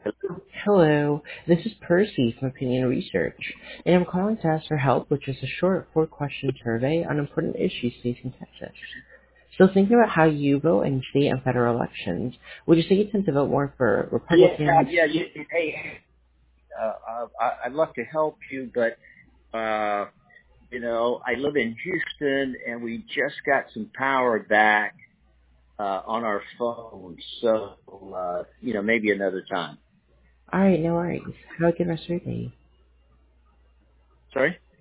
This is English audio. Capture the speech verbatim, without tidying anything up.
Hello, this is Percy from Opinion Research, and I'm calling to ask for help with just a short four-question survey on important issues facing Texas. So thinking about how you vote in state and federal elections, would you say you tend to vote more for Yeah, Republicans? yeah. You, hey, uh, uh, I- I'd love to help you, but uh, you know, I live in Houston, and we just got some power back uh, on our phone. So, uh, you know, maybe another time. Alright, no worries. Have a good rest of your day. Sorry.